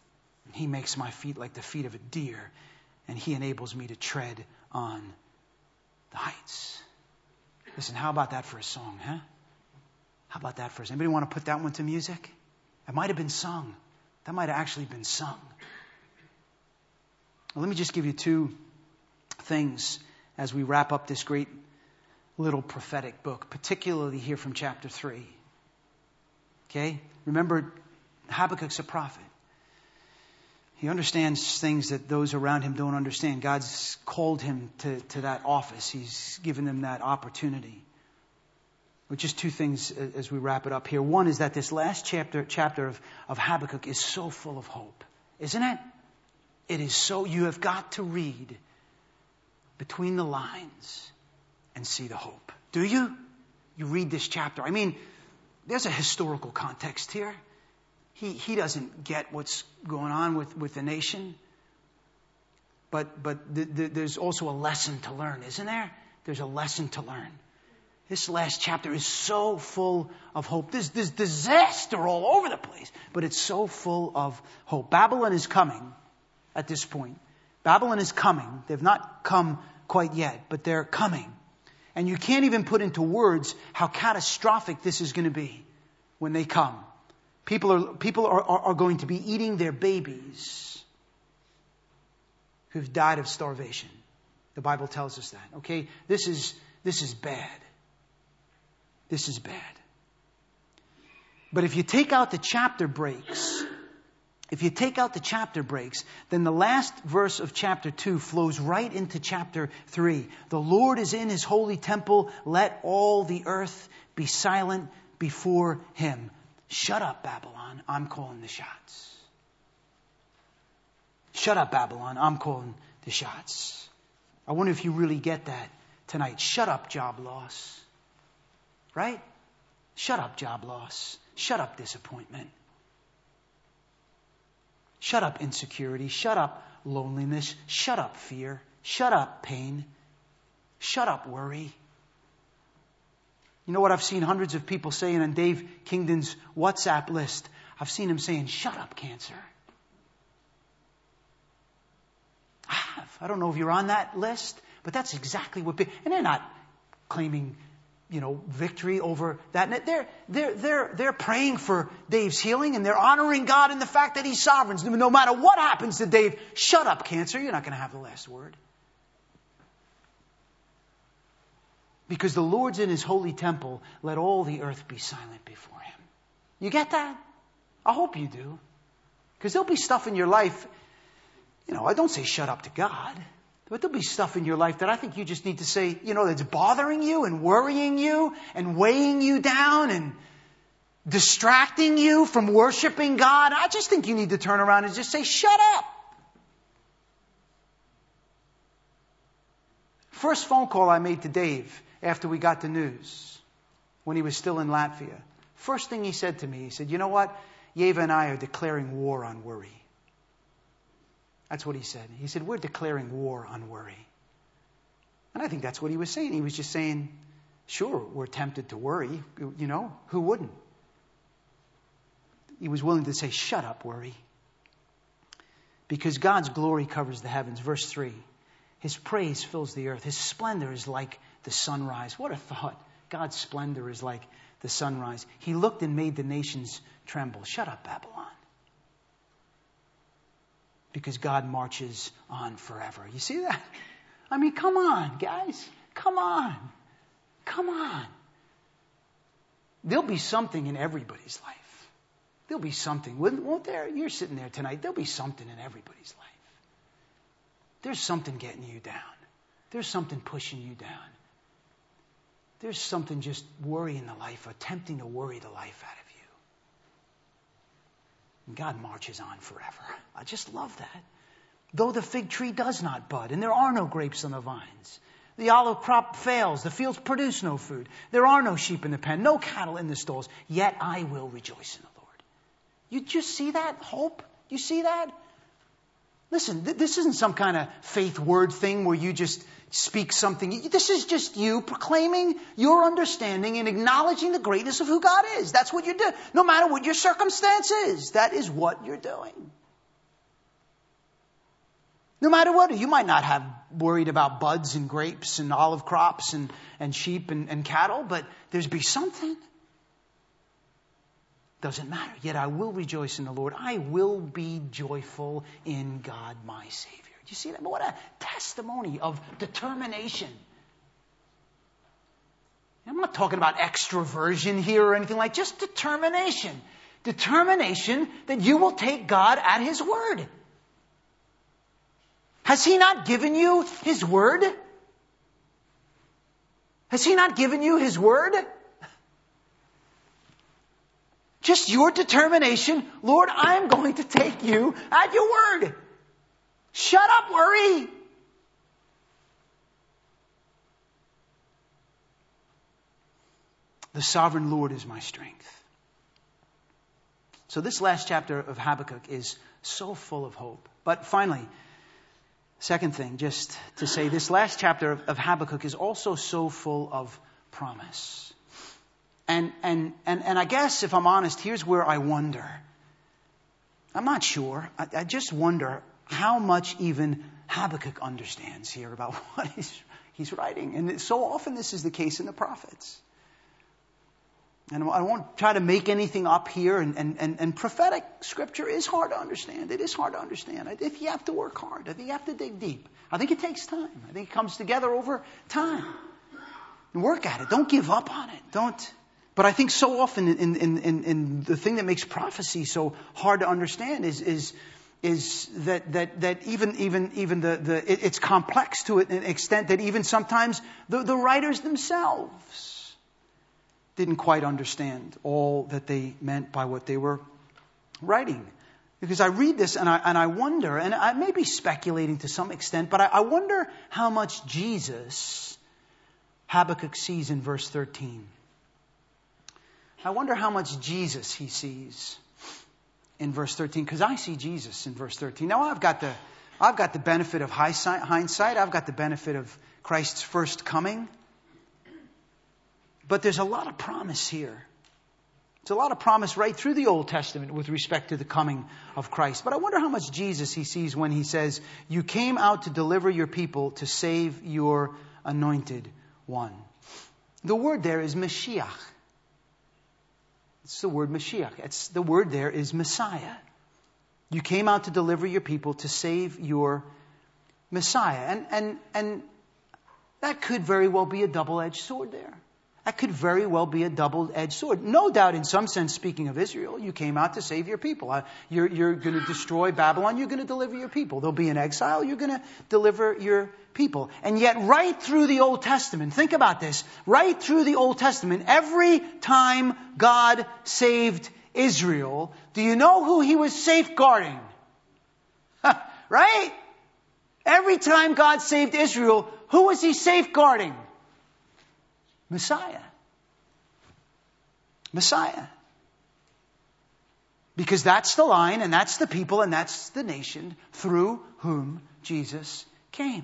He makes my feet like the feet of a deer, and He enables me to tread on the heights. Listen, how about that for a song, huh? How about that for us? Anybody want to put that one to music? It might have been sung. That might have actually been sung. Well, let me just give you two things as we wrap up this great little prophetic book, particularly here from chapter three. Okay? Remember, Habakkuk's a prophet. He understands things that those around him don't understand. God's called him to, to that office. He's given him that opportunity. But just two things as we wrap it up here. One is that this last chapter chapter of, of Habakkuk is so full of hope. Isn't it? It is so, you have got to read between the lines and see the hope. Do you? You read this chapter. I mean, there's a historical context here. He he doesn't get what's going on with, with the nation. But but the, the, there's also a lesson to learn, isn't there? There's a lesson to learn. This last chapter is so full of hope. There's, there's disaster all over the place, but it's so full of hope. Babylon is coming at this point. Babylon is coming. They've not come quite yet, but they're coming. And you can't even put into words how catastrophic this is going to be when they come. People are people are, are, are going to be eating their babies who've died of starvation. The Bible tells us that. Okay, this is this is bad. This is bad. But if you take out the chapter breaks, if you take out the chapter breaks, then the last verse of chapter two flows right into chapter three. The Lord is in His holy temple. Let all the earth be silent before Him. Shut up, Babylon. I'm calling the shots. Shut up, Babylon. I'm calling the shots. I wonder if you really get that tonight. Shut up, job loss. Right? Shut up, job loss. Shut up, disappointment. Shut up, insecurity. Shut up, loneliness. Shut up, fear. Shut up, pain. Shut up, worry. You know what I've seen hundreds of people saying on Dave Kingdon's WhatsApp list? I've seen him saying, shut up, cancer. I have. I don't know if you're on that list, but that's exactly what people... And they're not claiming, you know, victory over that. They're, they're, they're, they're praying for Dave's healing, and they're honoring God in the fact that He's sovereign. No matter what happens to Dave, shut up, cancer. You're not going to have the last word. Because the Lord's in His holy temple. Let all the earth be silent before Him. You get that? I hope you do. Because there'll be stuff in your life, you know, I don't say shut up to God. But there'll be stuff in your life that I think you just need to say, you know, that's bothering you and worrying you and weighing you down and distracting you from worshiping God. I just think you need to turn around and just say, shut up. First phone call I made to Dave after we got the news, when he was still in Latvia. First thing he said to me, he said, you know what? Yeva and I are declaring war on worry. That's what he said. He said, we're declaring war on worry. And I think that's what he was saying. He was just saying, sure, we're tempted to worry. You know, who wouldn't? He was willing to say, shut up, worry. Because God's glory covers the heavens. Verse three, His praise fills the earth. His splendor is like the sunrise. What a thought. God's splendor is like the sunrise. He looked and made the nations tremble. Shut up, Babylon. Because God marches on forever. You see that? I mean, come on, guys. Come on. Come on. There'll be something in everybody's life. There'll be something. Won't there? You're sitting there tonight. There'll be something in everybody's life. There's something getting you down. There's something pushing you down. There's something just worrying the life, attempting to worry the life out of you. And God marches on forever. I just love that. Though the fig tree does not bud, and there are no grapes on the vines. The olive crop fails. The fields produce no food. There are no sheep in the pen, no cattle in the stalls. Yet I will rejoice in the Lord. You just see that hope? You see that? Listen, th- this isn't some kind of faith word thing where you just speak something. This is just you proclaiming your understanding and acknowledging the greatness of who God is. That's what you're doing. No matter what your circumstance is, that is what you're doing. No matter what, you might not have worried about buds and grapes and olive crops and, and sheep and, and cattle, but there's be something. Doesn't matter. Yet I will rejoice in the Lord. I will be joyful in God, my Savior. Do you see that? What a testimony of determination. I'm not talking about extroversion here or anything like, just determination. Determination that you will take God at His word. Has He not given you His word? Has He not given you His word? Just your determination. Lord, I'm going to take you at your word. Shut up, worry. The sovereign Lord is my strength. So this last chapter of Habakkuk is so full of hope. But finally, second thing, just to say, this last chapter of, of Habakkuk is also so full of promise. And, and, and, and I guess, if I'm honest, here's where I wonder. I'm not sure. I, I just wonder how much even Habakkuk understands here about what he's, he's writing. And so often this is the case in the prophets. And I won't try to make anything up here. And, and, and, and prophetic scripture is hard to understand. It is hard to understand. If you have to work hard, I think you have to dig deep. I think it takes time. I think it comes together over time. And work at it. Don't give up on it. Don't. But I think so often in, in, in, in the thing that makes prophecy so hard to understand is is is that that that even even even the the it, it's complex to an extent that even sometimes the, the writers themselves didn't quite understand all that they meant by what they were writing. Because I read this and I and I wonder, and I may be speculating to some extent, but I, I wonder how much Jesus Habakkuk sees in verse thirteen. I wonder how much Jesus he sees in verse thirteen, because I see Jesus in verse thirteen. Now I've got the I've got the benefit of hindsight. I've got the benefit of Christ's first coming. But there's a lot of promise here. There's a lot of promise right through the Old Testament with respect to the coming of Christ. But I wonder how much Jesus he sees when he says, "You came out to deliver your people, to save your anointed one." The word there is Mashiach. It's the word Mashiach. It's the word there is Messiah. You came out to deliver your people, to save your Messiah. And, and, and that could very well be a double-edged sword there. That could very well be a double-edged sword. No doubt, in some sense, speaking of Israel, you came out to save your people. Uh, you're, you're going to destroy Babylon. You're going to deliver your people. They'll be in exile. You're going to deliver your people. And yet, right through the Old Testament, think about this. Right through the Old Testament, every time God saved Israel, do you know who He was safeguarding? Right? Every time God saved Israel, who was He safeguarding? Messiah. Messiah. Because that's the line, and that's the people, and that's the nation through whom Jesus came.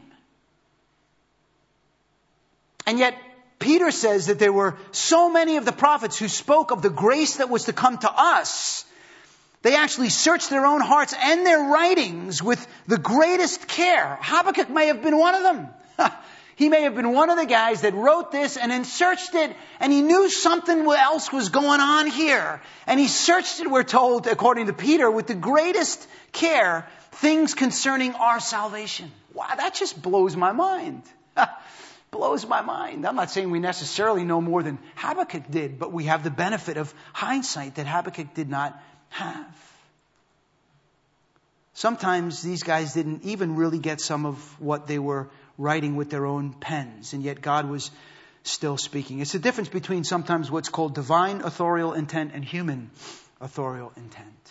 And yet, Peter says that there were so many of the prophets who spoke of the grace that was to come to us. They actually searched their own hearts and their writings with the greatest care. Habakkuk may have been one of them. He may have been one of the guys that wrote this and then searched it, and he knew something else was going on here. And he searched it, we're told, according to Peter, with the greatest care, things concerning our salvation. Wow, that just blows my mind. Blows my mind. I'm not saying we necessarily know more than Habakkuk did, but we have the benefit of hindsight that Habakkuk did not have. Sometimes these guys didn't even really get some of what they were writing with their own pens, and yet God was still speaking. It's the difference between sometimes what's called divine authorial intent and human authorial intent.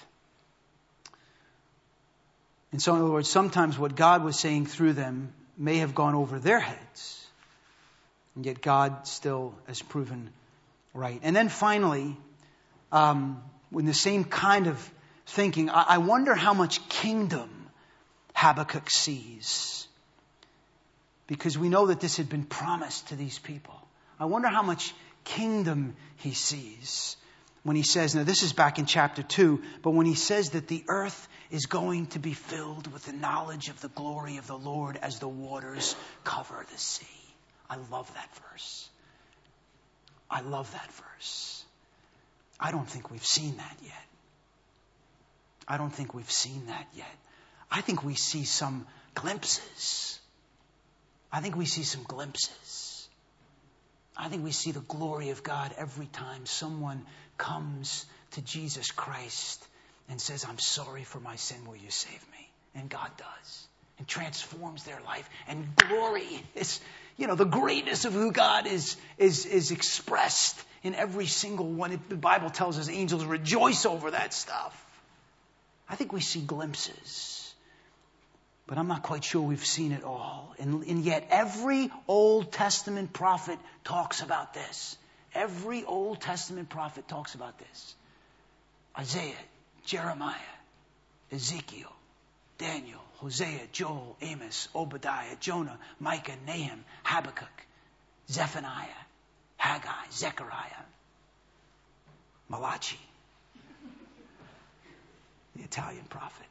And so, in other words, sometimes what God was saying through them may have gone over their heads, and yet God still has proven right. And then finally, um, in the same kind of thinking, I, I wonder how much kingdom Habakkuk sees. Because we know that this had been promised to these people. I wonder how much kingdom he sees when he says, now this is back in chapter two, but when he says that the earth is going to be filled with the knowledge of the glory of the Lord as the waters cover the sea. I love that verse. I love that verse. I don't think we've seen that yet. I don't think we've seen that yet. I think we see some glimpses. I think we see some glimpses. I think we see the glory of God every time someone comes to Jesus Christ and says, I'm sorry for my sin, will you save me? And God does. And transforms their life. And glory is, you know, the greatness of who God is, is, is expressed in every single one. The Bible tells us angels rejoice over that stuff. I think we see glimpses. But I'm not quite sure we've seen it all. And, and yet every Old Testament prophet talks about this. Every Old Testament prophet talks about this. Isaiah, Jeremiah, Ezekiel, Daniel, Hosea, Joel, Amos, Obadiah, Jonah, Micah, Nahum, Habakkuk, Zephaniah, Haggai, Zechariah, Malachi, the Italian prophet.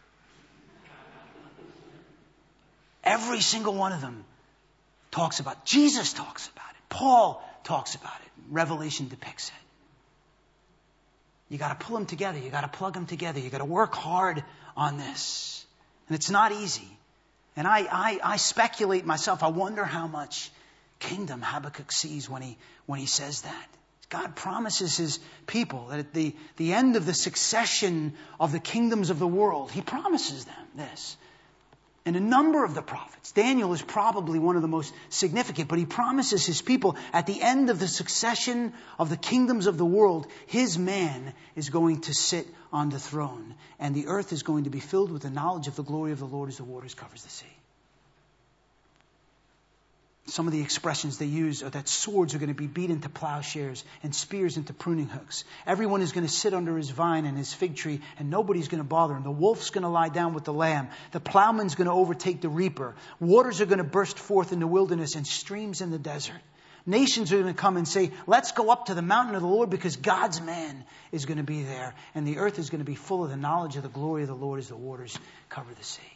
Every single one of them talks about, Jesus talks about it. Paul talks about it. Revelation depicts it. You got to pull them together. You got to plug them together. You got to work hard on this. And it's not easy. And I, I, I speculate myself. I wonder how much kingdom Habakkuk sees when he, when he says that. God promises his people that at the, the end of the succession of the kingdoms of the world, he promises them this. And a number of the prophets, Daniel is probably one of the most significant, but he promises his people at the end of the succession of the kingdoms of the world, his man is going to sit on the throne. And the earth is going to be filled with the knowledge of the glory of the Lord as the waters covers the sea. Some of the expressions they use are that swords are going to be beat into plowshares and spears into pruning hooks. Everyone is going to sit under his vine and his fig tree, and nobody's going to bother him. The wolf's going to lie down with the lamb. The plowman's going to overtake the reaper. Waters are going to burst forth in the wilderness and streams in the desert. Nations are going to come and say, let's go up to the mountain of the Lord because God's man is going to be there. And the earth is going to be full of the knowledge of the glory of the Lord as the waters cover the sea.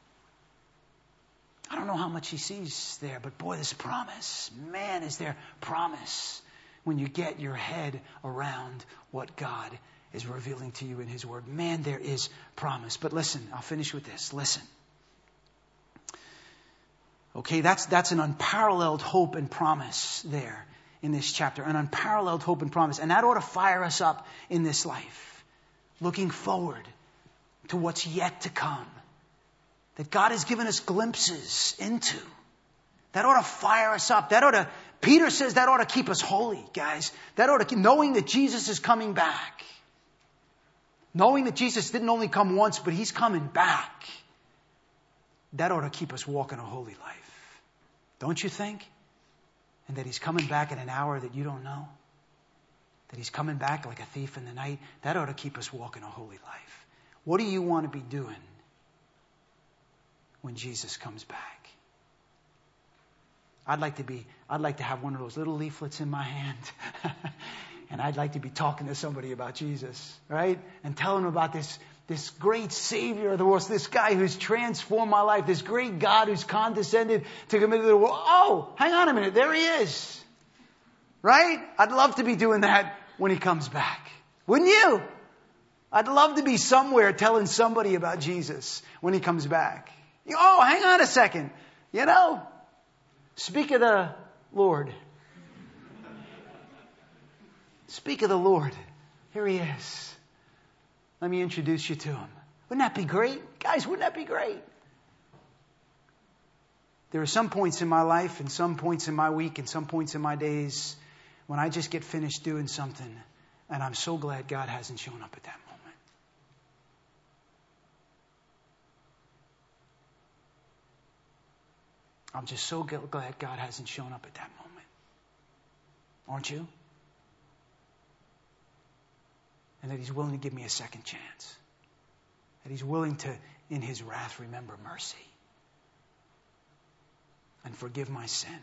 I don't know how much he sees there, but boy, this promise, man, is there promise when you get your head around what God is revealing to you in his word. Man, there is promise. But listen, I'll finish with this. Listen. Okay, that's, that's an unparalleled hope and promise there in this chapter. An unparalleled hope and promise. And that ought to fire us up in this life. Looking forward to what's yet to come. That God has given us glimpses into. That ought to fire us up. That ought to, Peter says that ought to keep us holy, guys. That ought to keep, knowing that Jesus is coming back. Knowing that Jesus didn't only come once, but he's coming back. That ought to keep us walking a holy life. Don't you think? And that he's coming back in an hour that you don't know. That he's coming back like a thief in the night. That ought to keep us walking a holy life. What do you want to be doing when Jesus comes back? I'd like to be, I'd like to have one of those little leaflets in my hand. And I'd like to be talking to somebody about Jesus, right? And telling them about this, this great Savior of the world, this guy who's transformed my life, this great God who's condescended to come into the world. Oh, hang on a minute, there he is. Right? I'd love to be doing that when he comes back. Wouldn't you? I'd love to be somewhere telling somebody about Jesus when he comes back. Oh, hang on a second. You know, speak of the Lord. Speak of the Lord. Here he is. Let me introduce you to him. Wouldn't that be great? Guys, wouldn't that be great? There are some points in my life and some points in my week and some points in my days when I just get finished doing something and I'm so glad God hasn't shown up at that moment. I'm just so glad God hasn't shown up at that moment. Aren't you? And that he's willing to give me a second chance. That he's willing to, in his wrath, remember mercy. And forgive my sin.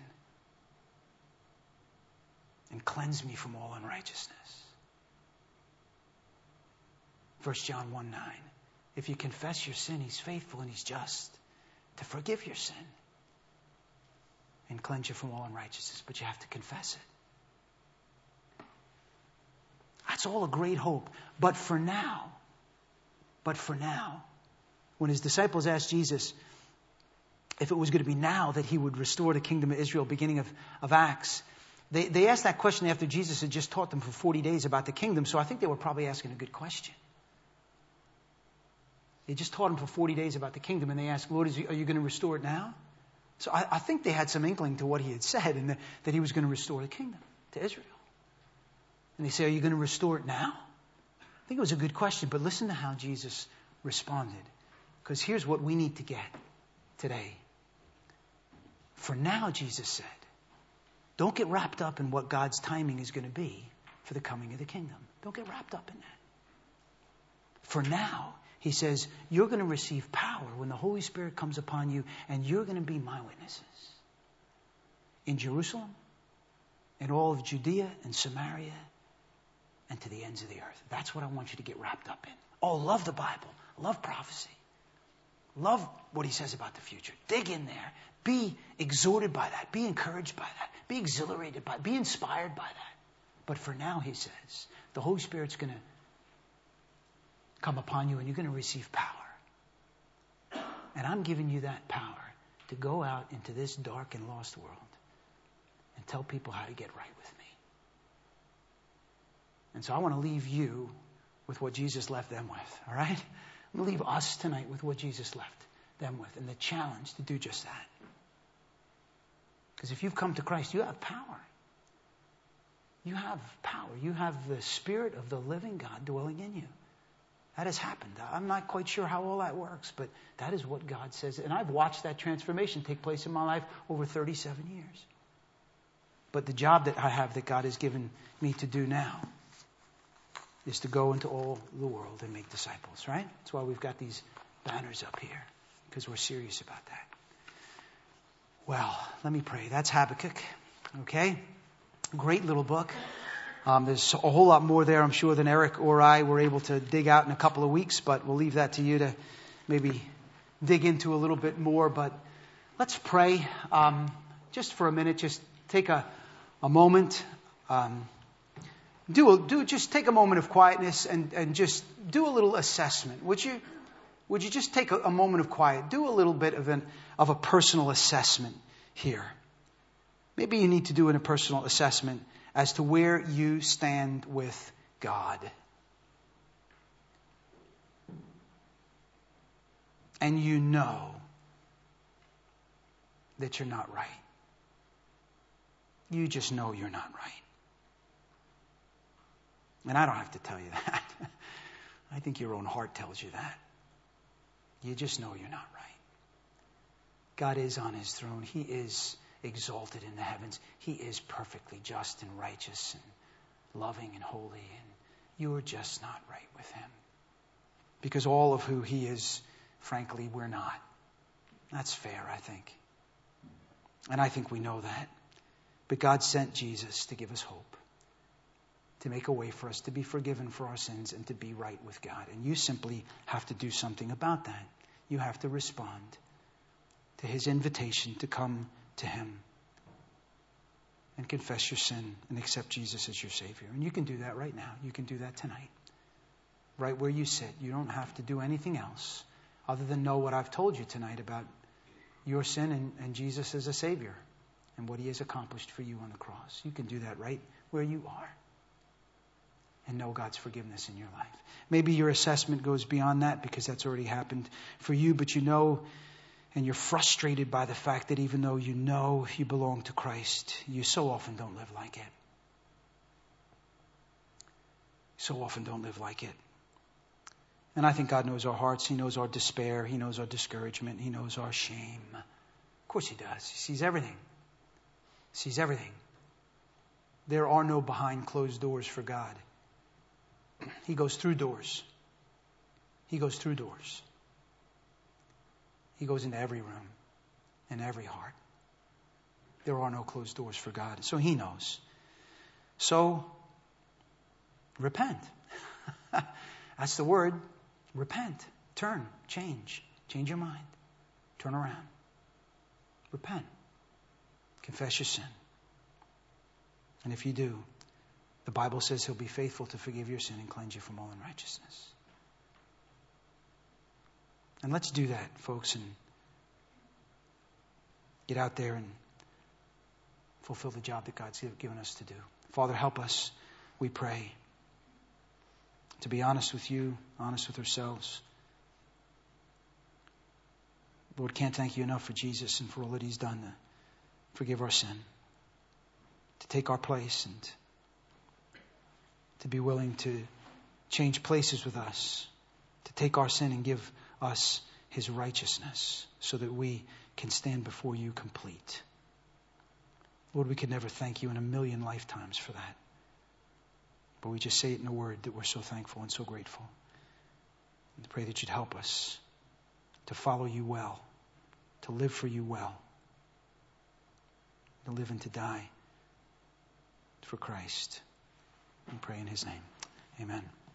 And cleanse me from all unrighteousness. First John one nine. If you confess your sin, He's faithful and He's just to forgive your sin and cleanse you from all unrighteousness. But you have to confess it. That's all a great hope. But for now, but for now, when His disciples asked Jesus if it was going to be now that He would restore the kingdom of Israel, beginning of, of Acts, they, they asked that question after Jesus had just taught them for forty days about the kingdom. So I think they were probably asking a good question. They just taught them for forty days about the kingdom, and they asked, Lord, is he, are you going to restore it now? So I, I think they had some inkling to what He had said, and that, that He was going to restore the kingdom to Israel. And they say, are you going to restore it now? I think it was a good question, but listen to how Jesus responded. Because here's what we need to get today. For now, Jesus said, don't get wrapped up in what God's timing is going to be for the coming of the kingdom. Don't get wrapped up in that. For now, He says, you're going to receive power when the Holy Spirit comes upon you, and you're going to be my witnesses. In Jerusalem, in all of Judea and Samaria, and to the ends of the earth. That's what I want you to get wrapped up in. Oh, love the Bible. Love prophecy. Love what He says about the future. Dig in there. Be exhorted by that. Be encouraged by that. Be exhilarated by it. Be inspired by that. But for now, He says, the Holy Spirit's going to come upon you and you're going to receive power. And I'm giving you that power to go out into this dark and lost world and tell people how to get right with me. And so I want to leave you with what Jesus left them with, all right? I'm going to leave us tonight with what Jesus left them with and the challenge to do just that. Because if you've come to Christ, you have power. You have power. You have the Spirit of the living God dwelling in you. That has happened. I'm not quite sure how all that works, but that is what God says. And I've watched that transformation take place in my life over thirty-seven years. But the job that I have that God has given me to do now is to go into all the world and make disciples, right? That's why we've got these banners up here, because we're serious about that. Well, let me pray. That's Habakkuk, okay? Great little book. Um, there's a whole lot more there, I'm sure, than Eric or I were able to dig out in a couple of weeks, but we'll leave that to you to maybe dig into a little bit more. But let's pray um, just for a minute. Just take a, a moment. Um, do a, do just take a moment of quietness and, and just do a little assessment. Would you? Would you just take a, a moment of quiet? Do a little bit of an of a personal assessment here. Maybe you need to do a personal assessment as to where you stand with God. And you know that you're not right. You just know you're not right. And I don't have to tell you that. I think your own heart tells you that. You just know you're not right. God is on His throne. He is exalted in the heavens. He is perfectly just and righteous and loving and holy. And you are just not right with Him. Because all of who He is, frankly, we're not. That's fair, I think. And I think we know that. But God sent Jesus to give us hope. To make a way for us to be forgiven for our sins and to be right with God. And you simply have to do something about that. You have to respond to His invitation to come to Him and confess your sin and accept Jesus as your Savior. And you can do that right now. You can do that tonight. Right where you sit. You don't have to do anything else other than know what I've told you tonight about your sin and, and Jesus as a Savior and what He has accomplished for you on the cross. You can do that right where you are. And know God's forgiveness in your life. Maybe your assessment goes beyond that because that's already happened for you, but you know and you're frustrated by the fact that even though you know you belong to Christ, you so often don't live like it. So often don't live like it. And I think God knows our hearts. He knows our despair. He knows our discouragement. He knows our shame. Of course He does. He sees everything. He sees everything. There are no behind closed doors for God. He goes through doors. He goes through doors. He goes into every room and every heart. There are no closed doors for God. So He knows. So, repent. That's the word. Repent. Turn, change, change your mind. Turn around. Repent. Confess your sin. And if you do, the Bible says He'll be faithful to forgive your sin and cleanse you from all unrighteousness. And let's do that, folks, and get out there and fulfill the job that God's given us to do. Father, help us, we pray, to be honest with you, honest with ourselves. Lord, can't thank you enough for Jesus and for all that He's done to forgive our sin, to take our place, and to be willing to change places with us, to take our sin and give us His righteousness so that we can stand before you complete. Lord, we could never thank you in a million lifetimes for that. But we just say it in a word that we're so thankful and so grateful. And pray that you'd help us to follow you well, to live for you well, to live and to die for Christ. We pray in His name. Amen.